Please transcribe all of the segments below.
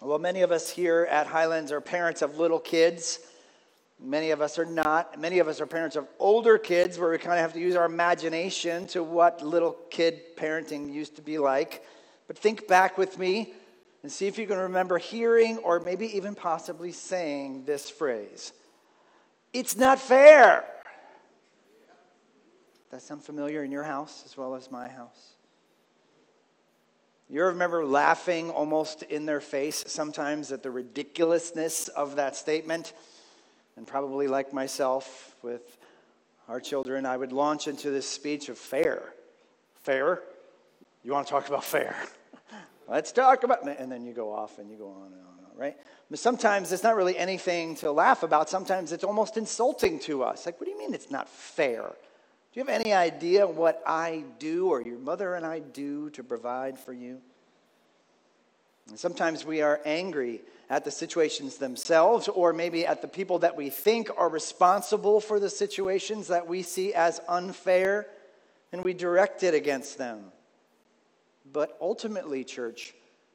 Well, many of us here at Highlands are parents of little kids. Many of us are not. Many of us are parents of older kids where we kind of have to use our imagination to what little kid parenting used to be like. But think back with me and see if you can remember hearing or maybe even possibly saying this phrase. It's not fair. Does that sound familiar in your house as well as my house? You remember laughing almost in their face sometimes at the ridiculousness of that statement? And probably like myself with our children, I would launch into this speech of fair. Fair? You want to talk about fair? Let's talk about it. And then you go off and you go on and on, right? But sometimes it's not really anything to laugh about. Sometimes it's almost insulting to us. Like, what do you mean it's not fair? Do you have any idea what I do or your mother and I do to provide for you? And sometimes we are angry at the situations themselves or maybe at the people that we think are responsible for the situations that we see as unfair, and we direct it against them. But ultimately, church,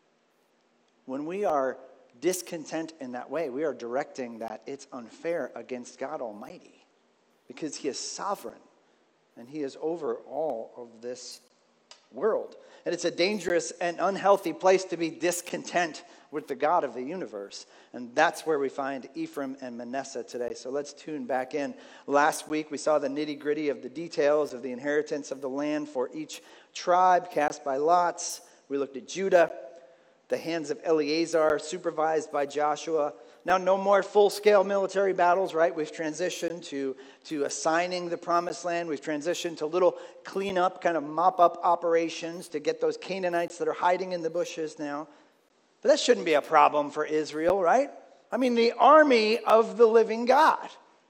when we are discontent in that way, we are directing that it's unfair against God Almighty because He is sovereign. And He is over all of this world. And it's a dangerous and unhealthy place to be discontent with the God of the universe. And that's where we find Ephraim and Manasseh today. So let's tune back in. Last week we saw the nitty-gritty of the details of the inheritance of the land for each tribe cast by lots. We looked at Judah, the hands of Eleazar, supervised by Joshua. Now, no more full-scale military battles, right? We've transitioned to assigning the promised land. We've transitioned to little cleanup, kind of mop-up operations to get those Canaanites that are hiding in the bushes now. But that shouldn't be a problem for Israel, right? I mean, the army of the living God.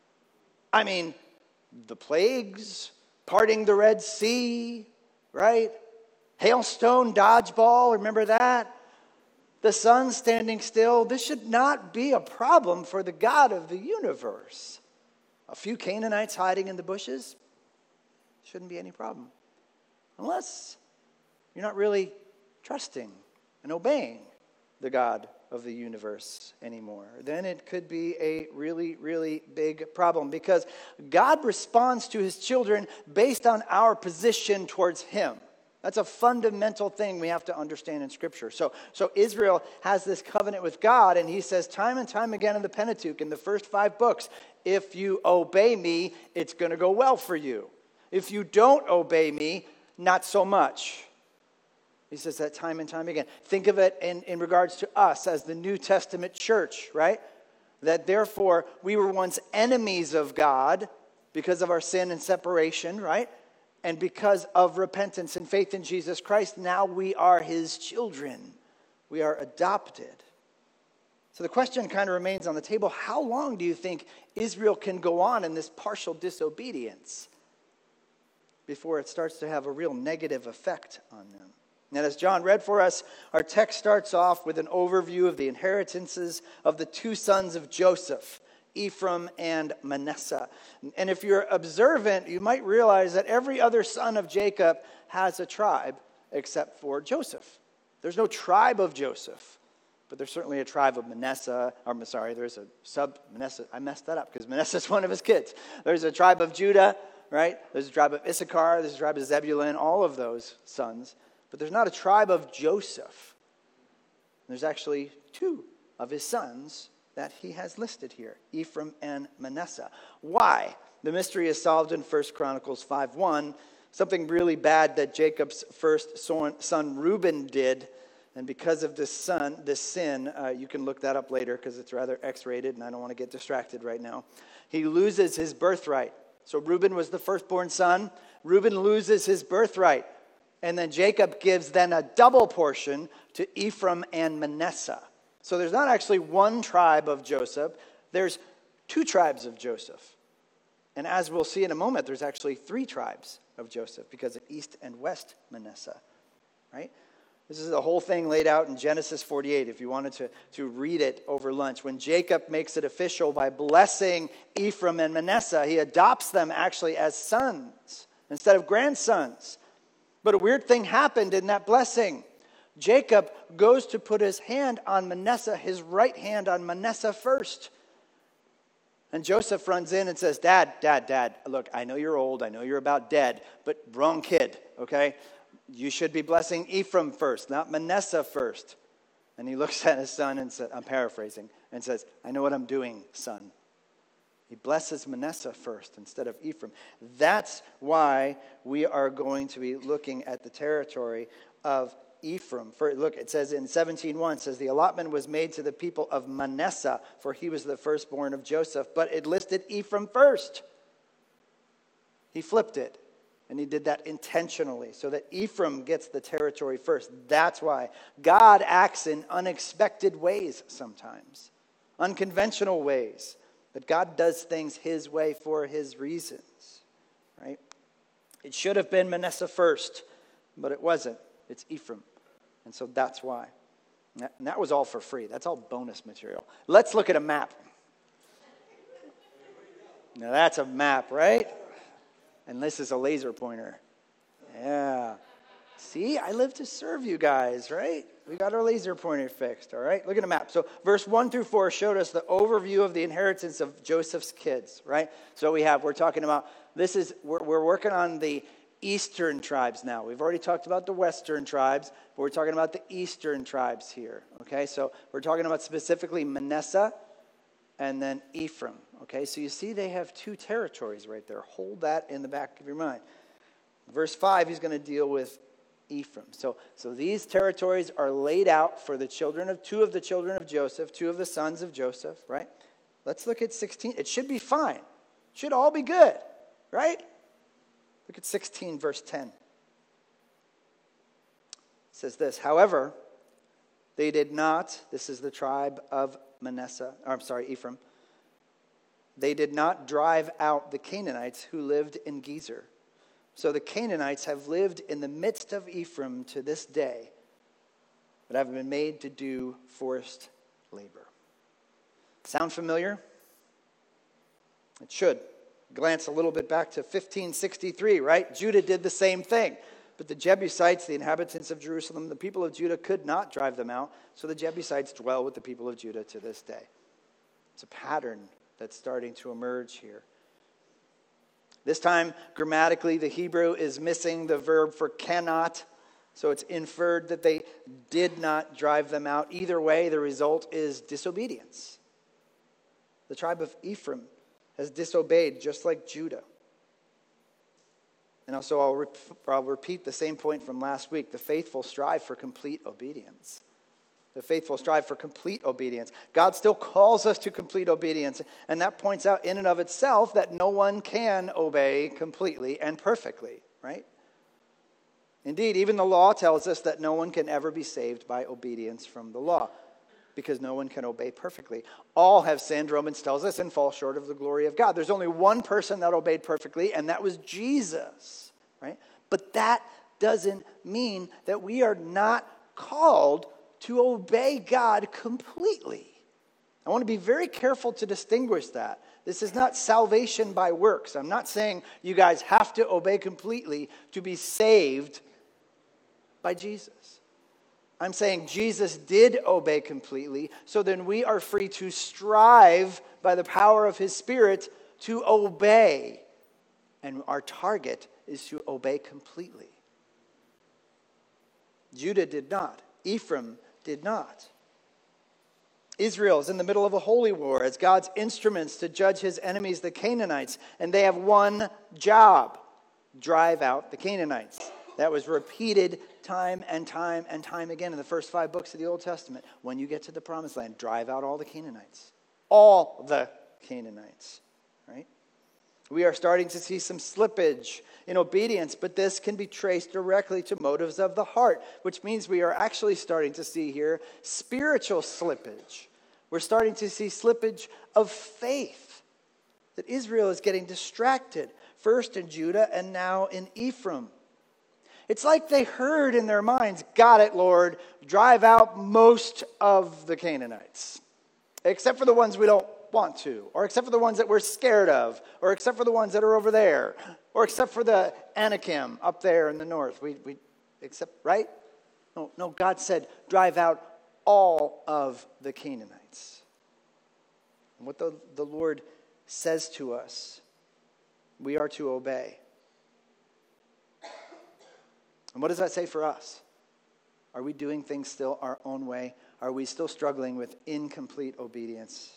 I mean, the plagues, parting the Red Sea, right? Hailstone, dodgeball, remember that? The sun standing still. This should not be a problem for the God of the universe. A few Canaanites hiding in the bushes shouldn't be any problem. Unless you're not really trusting and obeying the God of the universe anymore. Then it could be a really, really big problem because God responds to His children based on our position towards Him. That's a fundamental thing we have to understand in Scripture. So Israel has this covenant with God, and He says time and time again in the Pentateuch, in the first 5 books, if you obey me, it's going to go well for you. If you don't obey me, not so much. He says that time and time again. Think of it in regards to us as the New Testament church, right? That therefore we were once enemies of God because of our sin and separation, right? And because of repentance and faith in Jesus Christ, now we are His children. We are adopted. So the question kind of remains on the table. How long do you think Israel can go on in this partial disobedience before it starts to have a real negative effect on them? And as John read for us, our text starts off with an overview of the inheritances of the 2 sons of Joseph, Ephraim and Manasseh. And if you're observant, you might realize that every other son of Jacob has a tribe except for Joseph. There's no tribe of Joseph, but there's certainly a tribe of Manasseh. There's a sub-Manasseh. I messed that up because Manasseh's one of his kids. There's a tribe of Judah, right? There's a tribe of Issachar. There's a tribe of Zebulun, all of those sons. But there's not a tribe of Joseph. There's actually 2 of his sons that he has listed here, Ephraim and Manasseh. Why? The mystery is solved in 1 Chronicles 5:1. Something really bad that Jacob's first son Reuben did, and because of this sin, you can look that up later because it's rather X-rated, and I don't want to get distracted right now. He loses his birthright. So Reuben was the firstborn son. Reuben loses his birthright, and then Jacob gives then a double portion to Ephraim and Manasseh. So there's not actually one tribe of Joseph. There's 2 tribes of Joseph. And as we'll see in a moment, there's actually 3 tribes of Joseph because of East and West Manasseh, right? This is the whole thing laid out in Genesis 48 if you wanted to read it over lunch. When Jacob makes it official by blessing Ephraim and Manasseh, he adopts them actually as sons instead of grandsons. But a weird thing happened in that blessing. Jacob goes to put his hand on Manasseh, his right hand on Manasseh first. And Joseph runs in and says, Dad, look, I know you're old, I know you're about dead, but wrong kid, okay? You should be blessing Ephraim first, not Manasseh first. And he looks at his son and says, I'm paraphrasing, and says, I know what I'm doing, son. He blesses Manasseh first instead of Ephraim. That's why we are going to be looking at the territory of Ephraim. Look, it says in 17:1, it says, the allotment was made to the people of Manasseh, for he was the firstborn of Joseph. But it listed Ephraim first. He flipped it, and he did that intentionally, so that Ephraim gets the territory first. That's why God acts in unexpected ways sometimes, unconventional ways. But God does things his way for his reasons, right? It should have been Manasseh first, but it wasn't. It's Ephraim. And so that's why. And that was all for free. That's all bonus material. Let's look at a map. Now that's a map, right? And this is a laser pointer. Yeah. See, I live to serve you guys, right? We got our laser pointer fixed, all right? Look at the map. So verse 1 through 4 showed us the overview of the inheritance of Joseph's kids, right? So we're talking about, we're working on the eastern tribes now. We've already talked about the western tribes, but we're talking about the eastern tribes here, okay? So we're talking about specifically Manasseh and then Ephraim, okay? So you see they have two territories right there. Hold that in the back of your mind. Verse 5, he's going to deal with Ephraim. So these territories are laid out for two of the children of Joseph, two of the sons of Joseph, right? Let's look at 16. It should be fine. It should all be good, right? Look at 16, verse 10. It says this, however, they did not, this is the tribe of Ephraim, they did not drive out the Canaanites who lived in Gezer. So the Canaanites have lived in the midst of Ephraim to this day, but have been made to do forced labor. Sound familiar? It should. Glance a little bit back to 1563, right? Judah did the same thing. But the Jebusites, the inhabitants of Jerusalem, the people of Judah could not drive them out. So the Jebusites dwell with the people of Judah to this day. It's a pattern that's starting to emerge here. This time, grammatically, the Hebrew is missing the verb for cannot. So it's inferred that they did not drive them out. Either way, the result is disobedience. The tribe of Ephraim has disobeyed just like Judah. And also I'll repeat the same point from last week. The faithful strive for complete obedience. The faithful strive for complete obedience. God still calls us to complete obedience. And that points out in and of itself that no one can obey completely and perfectly, right? Indeed, even the law tells us that no one can ever be saved by obedience from the law, because no one can obey perfectly. All have sinned, Romans tells us, and fall short of the glory of God. There's only one person that obeyed perfectly, and that was Jesus, right? But that doesn't mean that we are not called to obey God completely. I want to be very careful to distinguish that. This is not salvation by works. I'm not saying you guys have to obey completely to be saved by Jesus. I'm saying Jesus did obey completely, so then we are free to strive by the power of his Spirit to obey. And our target is to obey completely. Judah did not. Ephraim did not. Israel is in the middle of a holy war as God's instruments to judge his enemies, the Canaanites. And they have one job: drive out the Canaanites. That was repeated time and time and time again in the first 5 books of the Old Testament. When you get to the promised land, drive out all the Canaanites. All the Canaanites, right? We are starting to see some slippage in obedience, but this can be traced directly to motives of the heart, which means we are actually starting to see here spiritual slippage. We're starting to see slippage of faith, that Israel is getting distracted, first in Judah and now in Ephraim. It's like they heard in their minds, got it, Lord, drive out most of the Canaanites, except for the ones we don't want to, or except for the ones that we're scared of, or except for the ones that are over there, or except for the Anakim up there in the north. We accept, right? No, God said, drive out all of the Canaanites. And what the Lord says to us, we are to obey. And what does that say for us? Are we doing things still our own way? Are we still struggling with incomplete obedience?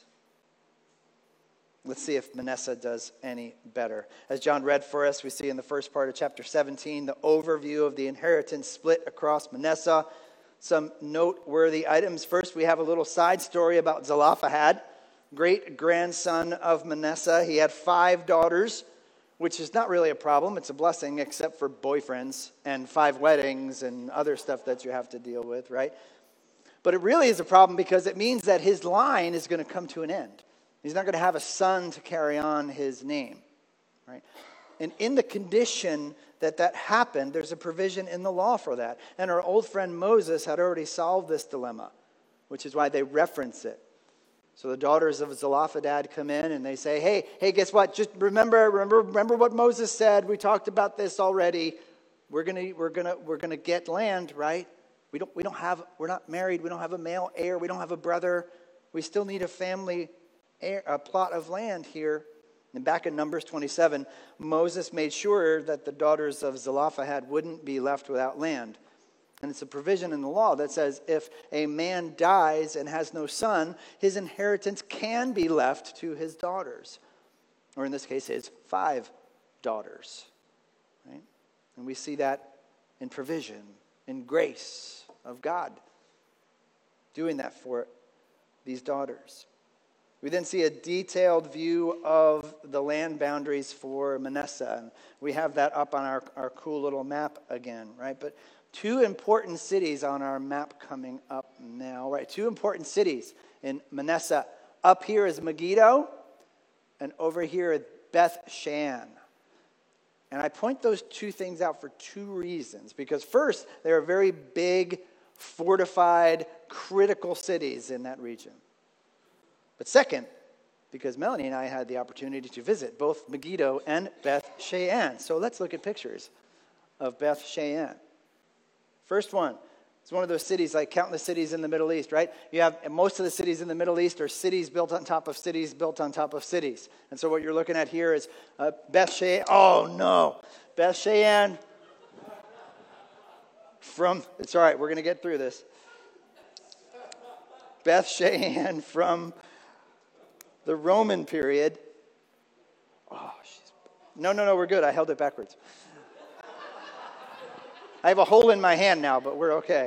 Let's see if Manasseh does any better. As John read for us, we see in the first part of chapter 17, the overview of the inheritance split across Manasseh. Some noteworthy items. First, we have a little side story about Zelophehad, great-grandson of Manasseh. He had 5 daughters, which is not really a problem. It's a blessing, except for boyfriends and 5 weddings and other stuff that you have to deal with, right? But it really is a problem because it means that his line is going to come to an end. He's not going to have a son to carry on his name, right? And in the condition that happened, there's a provision in the law for that. And our old friend Moses had already solved this dilemma, which is why they reference it. So the daughters of Zelophehad come in and they say, hey, guess what? Just remember what Moses said. We talked about this already. We're gonna get land, right? We're not married. We don't have a male heir. We don't have a brother. We still need a family a plot of land here. And back in Numbers 27, Moses made sure that the daughters of Zelophehad wouldn't be left without land. And it's a provision in the law that says if a man dies and has no son, his inheritance can be left to his daughters. Or in this case, his 5 daughters. Right? And we see that in provision, in grace of God, doing that for these daughters. We then see a detailed view of the land boundaries for Manasseh. And we have that up on our cool little map again, right? But 2 important cities on our map coming up now, right? 2 important cities in Manasseh. Up here is Megiddo, and over here is Beth Shean. And I point those 2 things out for 2 reasons. Because first, they are very big, fortified, critical cities in that region. But second, because Melanie and I had the opportunity to visit both Megiddo and Beth Shean. So let's look at pictures of Beth Shean. First one, it's one of those cities like countless cities in the Middle East, right? You have most of the cities in the Middle East are cities built on top of cities built on top of cities. And so what you're looking at here is Beth Shean. Oh no, Beth Shean. It's all right, we're going to get through this. Beth Shean from the Roman period. No, we're good. I held it backwards. I have a hole in my hand now, but we're okay.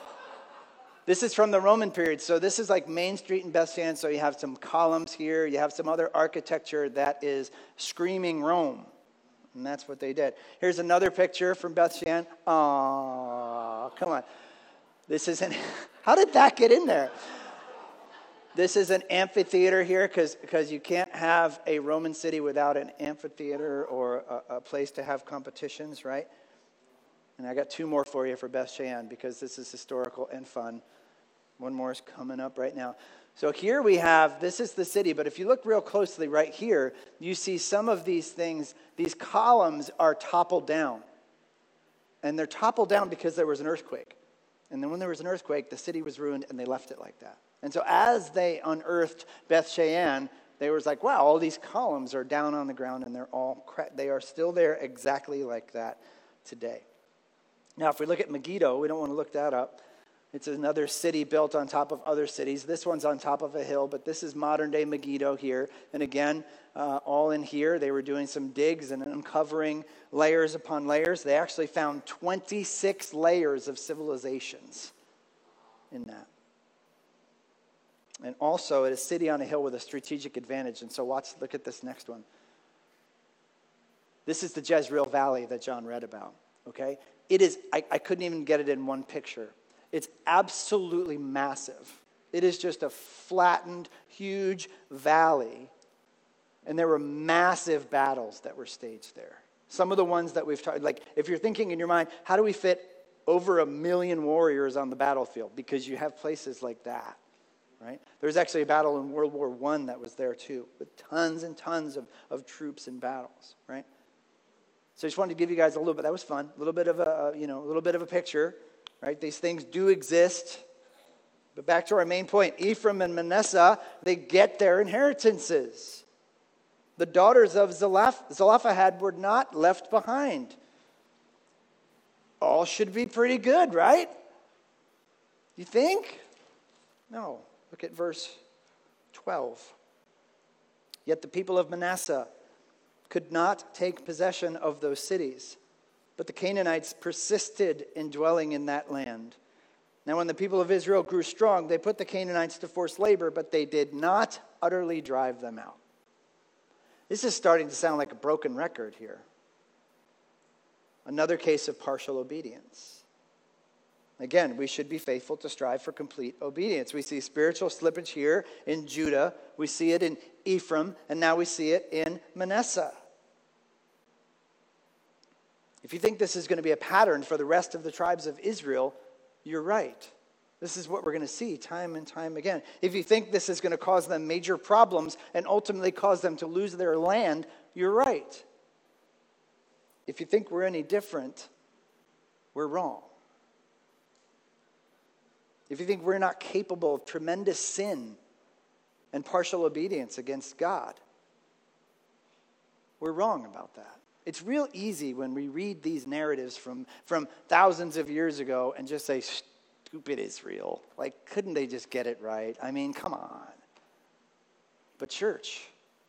This is from the Roman period. So this is like Main Street in Beth Shean. So you have some columns here. You have some other architecture that is screaming Rome. And that's what they did. Here's another picture from Beth Shean. Oh, come on. How did that get in there? This is an amphitheater here because you can't have a Roman city without an amphitheater or a place to have competitions, right? And I got 2 more for you for Beth Shean because this is historical and fun. One more is coming up right now. So here we have, this is the city, but if you look real closely right here, you see some of these things, these columns are toppled down. And they're toppled down because there was an earthquake. And then when there was an earthquake, the city was ruined and they left it like that. And so as they unearthed Beth Shean, they were like, wow, all these columns are down on the ground and they are still there exactly like that today. Now, if we look at Megiddo, we don't want to look that up. It's another city built on top of other cities. This one's on top of a hill, but this is modern-day Megiddo here. And again, all in here, they were doing some digs and uncovering layers upon layers. They actually found 26 layers of civilizations in that. And also, it is a city on a hill with a strategic advantage. And so look at this next one. This is the Jezreel Valley that John read about, okay? It is, I couldn't even get it in one picture. It's absolutely massive. It is just a flattened, huge valley. And there were massive battles that were staged there. Some of the ones that we've talked, like if you're thinking in your mind, how do we fit over 1 million warriors on the battlefield? Because you have places like that. Right? There's actually a battle in World War I that was there too, with tons and tons of troops and battles, right? So I just wanted to give you guys a little bit. That was fun. A little bit of a picture right? These things do exist. But back to our main point, Ephraim and Manasseh, they get their inheritances. The daughters of Zelophehad were not left behind. All should be pretty good, right? You think? No. Look at verse 12. Yet the people of Manasseh could not take possession of those cities, but the Canaanites persisted in dwelling in that land. Now when the people of Israel grew strong, they put the Canaanites to forced labor, but they did not utterly drive them out. This is starting to sound like a broken record here. Another case of partial obedience. Again, we should be faithful to strive for complete obedience. We see spiritual slippage here in Judah. We see it in Ephraim, and now we see it in Manasseh. If you think this is going to be a pattern for the rest of the tribes of Israel, you're right. This is what we're going to see time and time again. If you think this is going to cause them major problems and ultimately cause them to lose their land, you're right. If you think we're any different, we're wrong. If you think we're not capable of tremendous sin and partial obedience against God, we're wrong about that. It's real easy when we read these narratives from thousands of years ago and just say, stupid Israel. Like, couldn't they just get it right? I mean, come on. But church,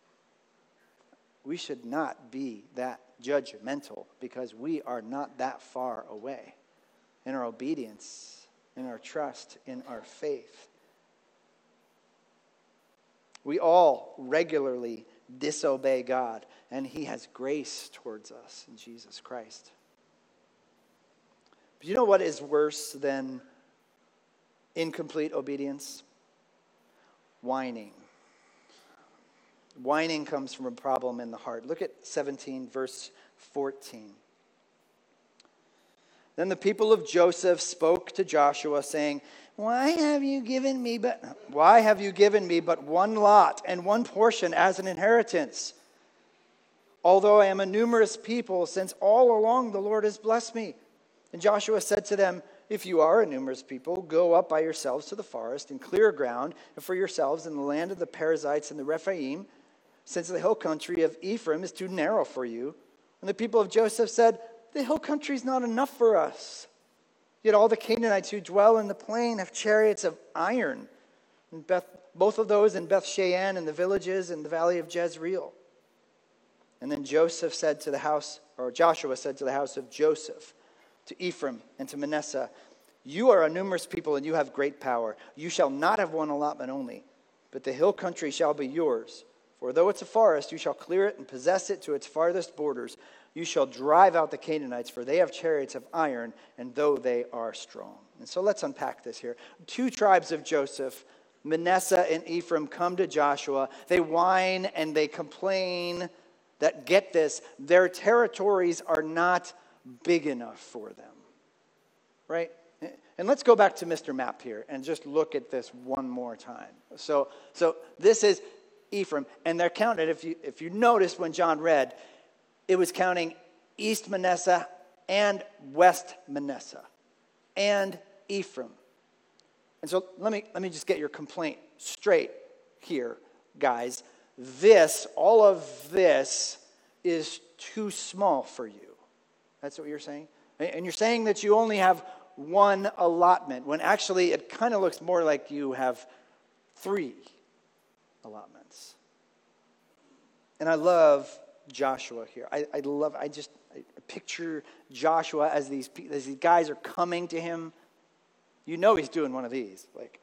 we should not be that judgmental because we are not that far away in our obedience, in our trust, in our faith. We all regularly disobey God, and He has grace towards us in Jesus Christ. But you know what is worse than incomplete obedience? Whining. Whining comes from a problem in the heart. Look at 17, verse 14. Then the people of Joseph spoke to Joshua, saying, Why have you given me but one lot and one portion as an inheritance? Although I am a numerous people, since all along the Lord has blessed me. And Joshua said to them, If you are a numerous people, go up by yourselves to the forest and clear ground for yourselves in the land of the Perizzites and the Rephaim, since the hill country of Ephraim is too narrow for you. And the people of Joseph said, The hill country is not enough for us. Yet all the Canaanites who dwell in the plain have chariots of iron. And both of those in Beth Shean and the villages in the valley of Jezreel. And then Joshua said to the house of Joseph, to Ephraim and to Manasseh, You are a numerous people and you have great power. You shall not have one allotment only, but the hill country shall be yours. For though it's a forest, you shall clear it and possess it to its farthest borders. You shall drive out the Canaanites, for they have chariots of iron, and though they are strong. And so let's unpack this here. Two tribes of Joseph, Manasseh and Ephraim, come to Joshua. They whine and they complain that, get this, their territories are not big enough for them. Right? And let's go back to Mr. Map here and just look at this one more time. So this is Ephraim, and they're counted. If you noticed when John read, it was counting East Manasseh and West Manasseh and Ephraim. And so let me just get your complaint straight here, guys. All of this is too small for you. That's what you're saying? And you're saying that you only have one allotment, when actually it kind of looks more like you have 3 allotments. And I love Joshua here. I picture Joshua as these guys are coming to him. You know he's doing one of these. Like,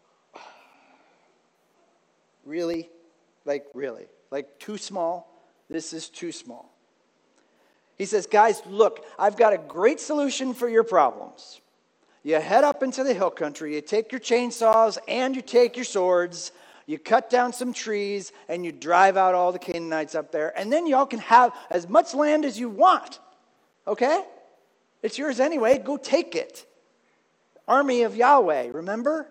really? Like, really? Like, too small? This is too small. He says, guys, look, I've got a great solution for your problems. You head up into the hill country, you take your chainsaws and you take your swords, you cut down some trees, and you drive out all the Canaanites up there, and then y'all can have as much land as you want. Okay? It's yours anyway. Go take it. Army of Yahweh, remember?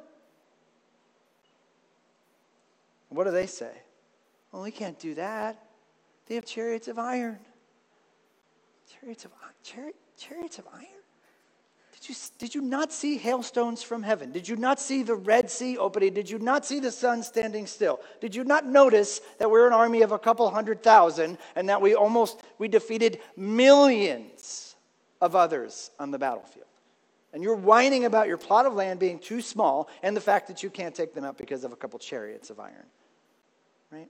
What do they say? Well, we can't do that. They have chariots of iron. Chariots of iron? Did you not see hailstones from heaven? Did you not see the Red Sea opening? Did you not see the sun standing still? Did you not notice that we're an army of a couple 100,000 and that we defeated millions of others on the battlefield? And you're whining about your plot of land being too small and the fact that you can't take them out because of a couple chariots of iron. Right?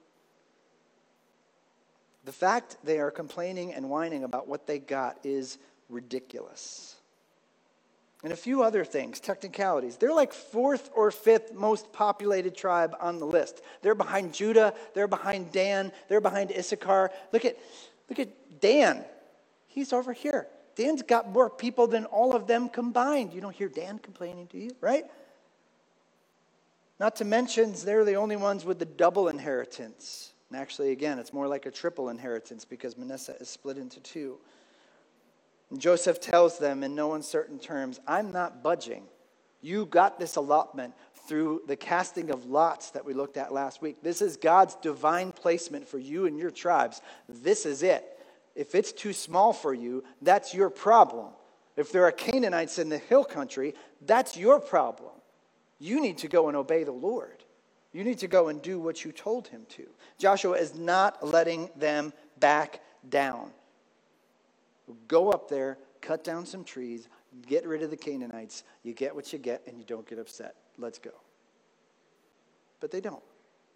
The fact they are complaining and whining about what they got is ridiculous. And a few other things, technicalities. They're like fourth or fifth most populated tribe on the list. They're behind Judah. They're behind Dan. They're behind Issachar. Look at Dan. He's over here. Dan's got more people than all of them combined. You don't hear Dan complaining, do you? Right? Not to mention, they're the only ones with the double inheritance. And actually, again, it's more like a triple inheritance because Manasseh is split into two. And Joseph tells them in no uncertain terms, I'm not budging. You got this allotment through the casting of lots that we looked at last week. This is God's divine placement for you and your tribes. This is it. If it's too small for you, that's your problem. If there are Canaanites in the hill country, that's your problem. You need to go and obey the Lord. You need to go and do what you told him to. Joshua is not letting them back down. Go up there, cut down some trees, get rid of the Canaanites. You get what you get, and you don't get upset. Let's go. But they don't.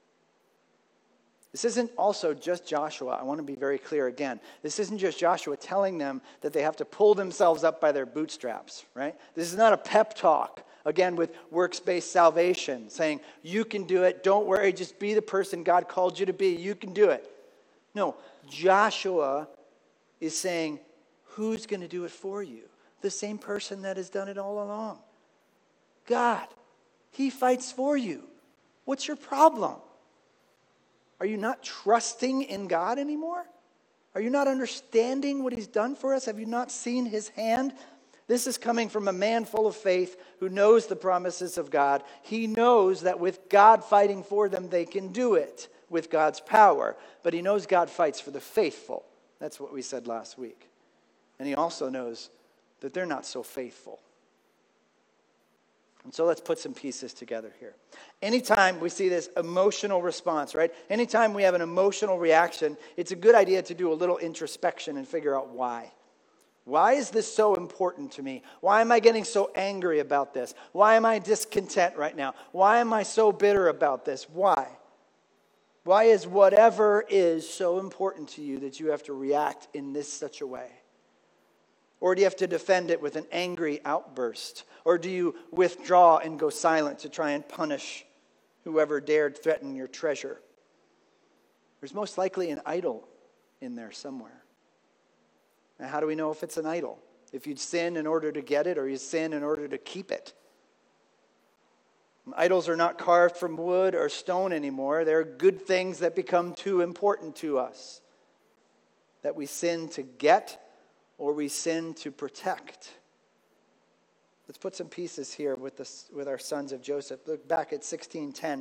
This isn't also just Joshua. I want to be very clear again. This isn't just Joshua telling them that they have to pull themselves up by their bootstraps, right? This is not a pep talk, again, with works-based salvation, saying, you can do it, don't worry, just be the person God called you to be, you can do it. No, Joshua is saying, who's going to do it for you? The same person that has done it all along. God. He fights for you. What's your problem? Are you not trusting in God anymore? Are you not understanding what he's done for us? Have you not seen his hand? This is coming from a man full of faith who knows the promises of God. He knows that with God fighting for them, they can do it with God's power. But he knows God fights for the faithful. That's what we said last week. And he also knows that they're not so faithful. And so let's put some pieces together here. Anytime we see this emotional response, right? Anytime we have an emotional reaction, it's a good idea to do a little introspection and figure out why. Why is this so important to me? Why am I getting so angry about this? Why am I discontent right now? Why am I so bitter about this? Why? Why is whatever is so important to you that you have to react in this such a way? Or do you have to defend it with an angry outburst? Or do you withdraw and go silent to try and punish whoever dared threaten your treasure? There's most likely an idol in there somewhere. Now, how do we know if it's an idol? If you'd sin in order to get it, or you sin in order to keep it. Idols are not carved from wood or stone anymore. They're good things that become too important to us, that we sin to get or we sin to protect. Let's put some pieces here with our sons of Joseph. Look back at 16:10.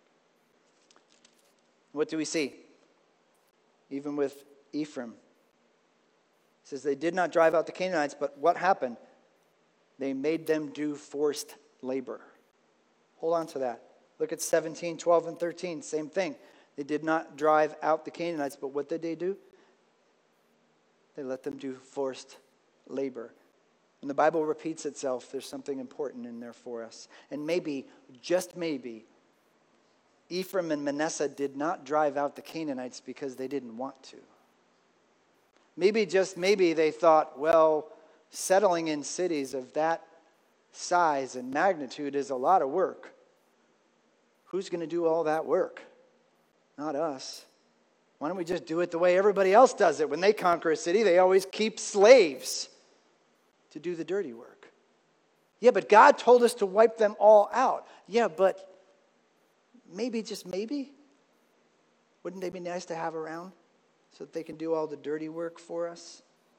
What do we see? Even with Ephraim. It says they did not drive out the Canaanites, but what happened? They made them do forced labor. Hold on to that. Look at 17, 12, and 13. Same thing. They did not drive out the Canaanites, but what did they do? They let them do forced labor. When the Bible repeats itself, there's something important in there for us. And maybe, just maybe, Ephraim and Manasseh did not drive out the Canaanites because they didn't want to. Maybe, just maybe, they thought, well, settling in cities of that size and magnitude is a lot of work. Who's going to do all that work? Not us. Why don't we just do it the way everybody else does it? When they conquer a city, they always keep slaves to do the dirty work. Yeah, but God told us to wipe them all out. Yeah, but maybe, just maybe, wouldn't they be nice to have around so that they can do all the dirty work for us?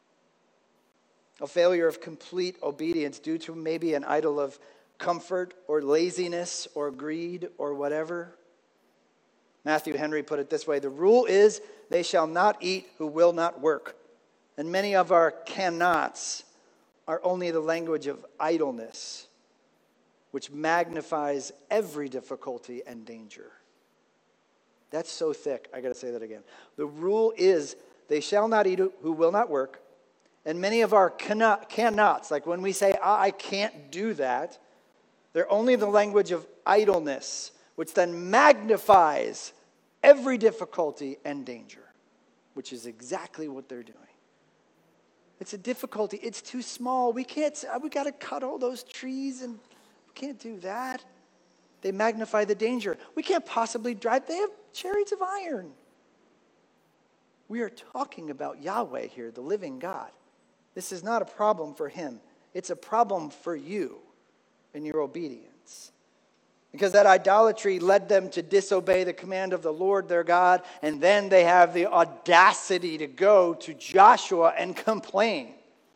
A failure of complete obedience due to maybe an idol of comfort or laziness or greed or whatever. Matthew Henry put it this way: the rule is, they shall not eat who will not work. And many of our cannots are only the language of idleness, which magnifies every difficulty and danger. That's so thick. I got to say that again. The rule is, they shall not eat who will not work. And many of our cannots, like when we say, I can't do that, they're only the language of idleness, which then magnifies every difficulty and danger, which is exactly what they're doing. It's a difficulty. It's too small. We got to cut all those trees, and we can't do that. They magnify the danger. We can't possibly drive. They have chariots of iron. We are talking about Yahweh here, the living God. This is not a problem for him. It's a problem for you and your obedience. Because that idolatry led them to disobey the command of the Lord their God, and then they have the audacity to go to Joshua and complain.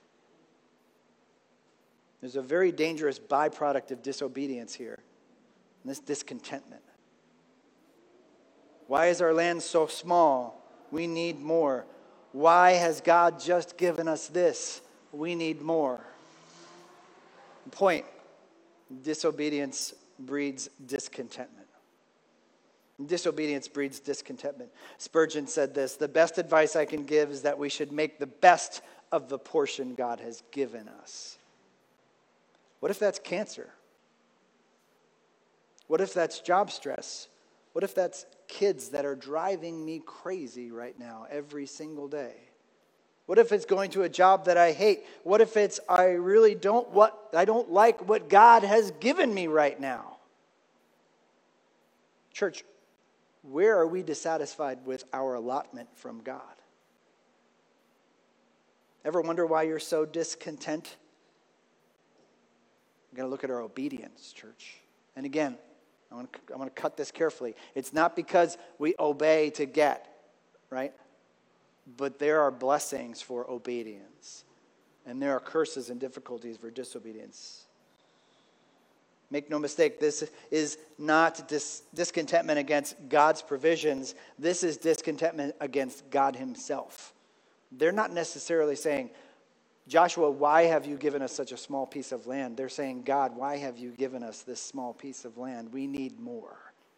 There's a very dangerous byproduct of disobedience here, and this discontentment. Why is our land so small? We need more. Why has God just given us this? We need more. Point: disobedience breeds discontentment. Disobedience breeds discontentment. Spurgeon said this: the best advice I can give is that we should make the best of the portion God has given us. What if that's cancer? What if that's job stress? What if that's kids that are driving me crazy right now every single day? What if it's going to a job that I hate? What if it's I don't like what God has given me right now? Church, where are we dissatisfied with our allotment from God? Ever wonder why you're so discontent? We're going to look at our obedience, church. And again, I want to cut this carefully. It's not because we obey to get, right? But there are blessings for obedience. And there are curses and difficulties for disobedience. Make no mistake, this is not discontentment against God's provisions. This is discontentment against God himself. They're not necessarily saying, Joshua, why have you given us such a small piece of land? They're saying, God, why have you given us this small piece of land? We need more.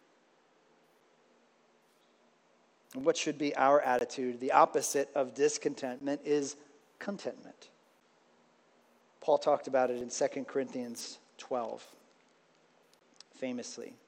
And what should be our attitude? The opposite of discontentment is contentment. Paul talked about it in 2 Corinthians 12, famously.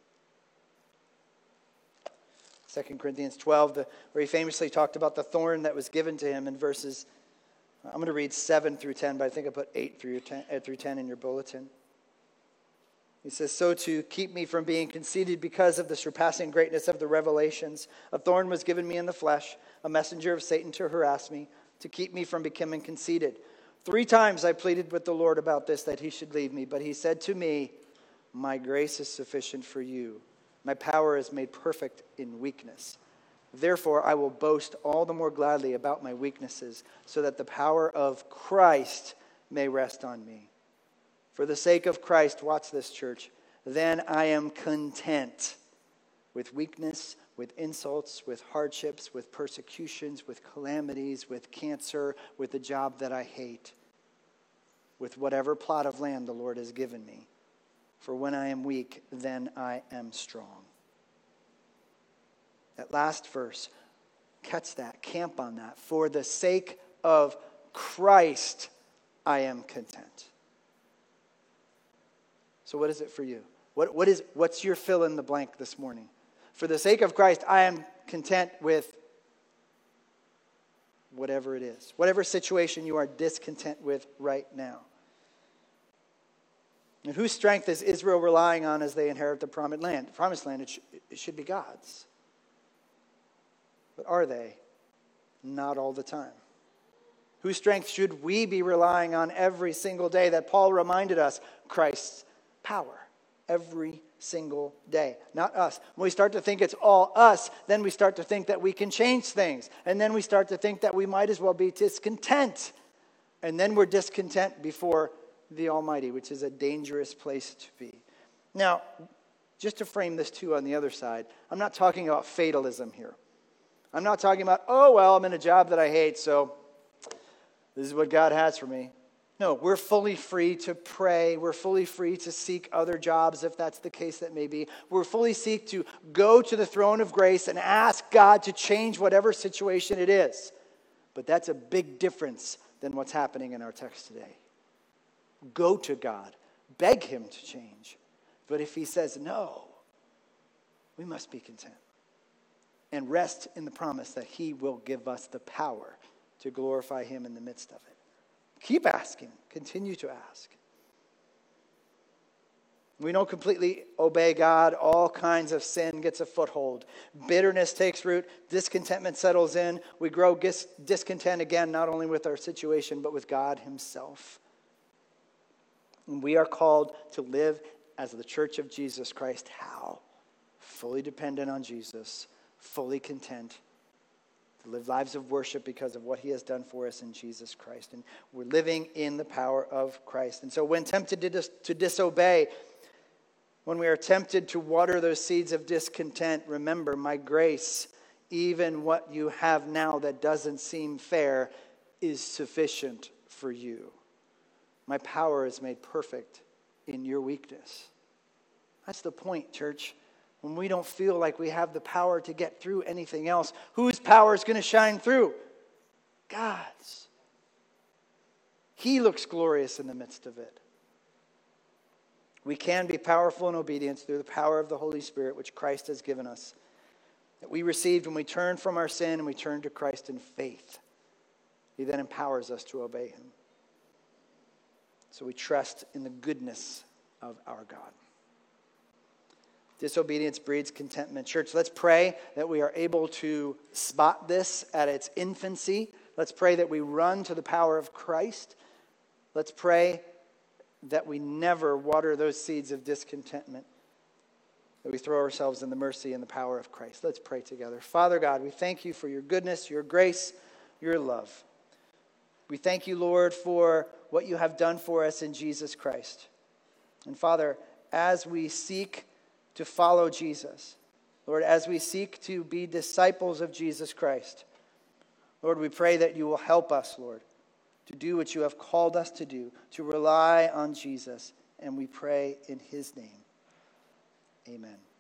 2 Corinthians 12, where he famously talked about the thorn that was given to him in verses, I'm going to read 7 through 10, but I think I put 8 through 10 in your bulletin. He says, so to keep me from being conceited because of the surpassing greatness of the revelations, a thorn was given me in the flesh, a messenger of Satan to harass me, to keep me from becoming conceited. 3 times I pleaded with the Lord about this, that he should leave me. But he said to me, my grace is sufficient for you. My power is made perfect in weakness. Therefore, I will boast all the more gladly about my weaknesses, so that the power of Christ may rest on me. For the sake of Christ, watch this, church, then I am content with weakness, with insults, with hardships, with persecutions, with calamities, with cancer, with the job that I hate, with whatever plot of land the Lord has given me. For when I am weak, then I am strong. That last verse, catch that, camp on that. For the sake of Christ, I am content. So what is it for you? What's your fill in the blank this morning? For the sake of Christ, I am content with whatever it is. Whatever situation you are discontent with right now. And whose strength is Israel relying on as they inherit the promised land? It should be God's. But are they? Not all the time. Whose strength should we be relying on every single day? That Paul reminded us, Christ's power. Every single day. Not us. When we start to think it's all us, then we start to think that we can change things. And then we start to think that we might as well be discontent. And then we're discontent before the Almighty, which is a dangerous place to be. Now, just to frame this too on the other side, I'm not talking about fatalism here. I'm not talking about, I'm in a job that I hate, so this is what God has for me. No, we're fully free to pray. We're fully free to seek other jobs if that's the case that may be. We're fully seek to go to the throne of grace and ask God to change whatever situation it is. But that's a big difference than what's happening in our text today. Go to God. Beg him to change. But if he says no, we must be content and rest in the promise that he will give us the power to glorify him in the midst of it. Keep asking. Continue to ask. We don't completely obey God. All kinds of sin gets a foothold. Bitterness takes root. Discontentment settles in. We grow discontent again, not only with our situation, but with God himself. And we are called to live as the church of Jesus Christ. How? Fully dependent on Jesus, fully content, to live lives of worship because of what he has done for us in Jesus Christ. And we're living in the power of Christ. And so when tempted to disobey, when we are tempted to water those seeds of discontent, remember, my grace, even what you have now that doesn't seem fair, is sufficient for you. My power is made perfect in your weakness. That's the point, church. When we don't feel like we have the power to get through anything else, whose power is going to shine through? God's. He looks glorious in the midst of it. We can be powerful in obedience through the power of the Holy Spirit, which Christ has given us, that we received when we turn from our sin and we turn to Christ in faith. He then empowers us to obey him. So we trust in the goodness of our God. Disobedience breeds contentment. Church, let's pray that we are able to spot this at its infancy. Let's pray that we run to the power of Christ. Let's pray that we never water those seeds of discontentment, that we throw ourselves in the mercy and the power of Christ. Let's pray together. Father God, we thank you for your goodness, your grace, your love. We thank you, Lord, for what you have done for us in Jesus Christ. And Father, as we seek to follow Jesus, Lord, as we seek to be disciples of Jesus Christ, Lord, we pray that you will help us, Lord, to do what you have called us to do, to rely on Jesus. And we pray in his name. Amen.